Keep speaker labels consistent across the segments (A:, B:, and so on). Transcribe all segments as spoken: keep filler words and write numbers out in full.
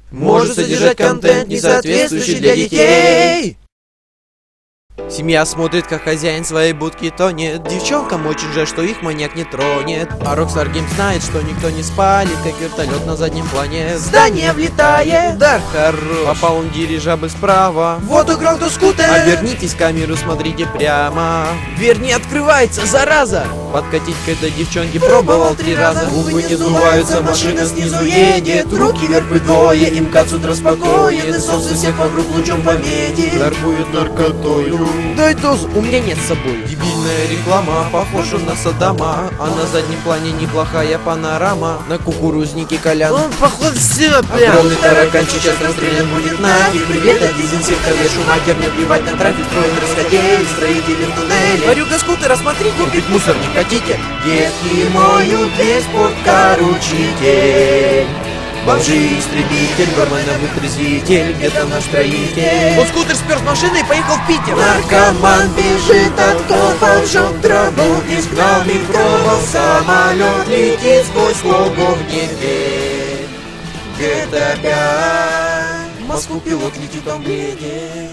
A: может содержать контент, не соответствующий для детей. Семья смотрит, как хозяин своей будки тонет. Девчонкам очень жаль, что их маньяк не тронет. А Rockstar Games знает, что никто не спалит, как вертолет на заднем плане. Здание влетает, удар хорош. Попал он дирижабль справа. Вот украл кто скутер. Обернитесь, камеру смотрите прямо. Дверь не открывается, зараза. Подкатить к этой девчонке пробовал три раза. Губы не сдуваются, машина снизу едет. Руки вверх двое, им кат с утра спокоен. И солнце всех вокруг лучом пометит. Торгуют наркотою. Дай дозу, у меня нет с собой. Дебильная реклама, похожа на Саддама. А на заднем плане неплохая панорама. На кукурузнике Колян. Он похож все прям. Огромный таракан сейчас расстрелян будет нафиг. Привет от дезинсектора, Шумахер, не плевать на трафик. Строит раскатей, строители в туннеле. Варюга скутера, смотрите, купить мусорник хотите? Детки моют весь спорткар учитель. Бомжи, истребитель, барменов вытрезвитель, где-то наш строитель. Он скутер спер с машины и поехал в Питер. Наркоман бежит от копов, жжет траву, изгнал микробов. Самолет летит сквозь логов в небе. Где-то опять в Москву пилот летит, он глядит.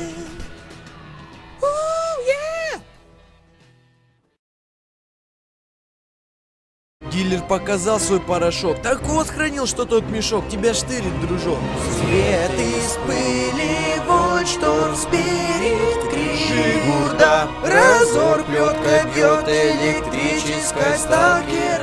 A: Дилер показал свой порошок. Так вот хранил, что тот мешок. Тебя штырит, дружок. Свет из пыли, вот шторм сперед, крик. Жигурда, разор, плетка бьет электрической сталкер.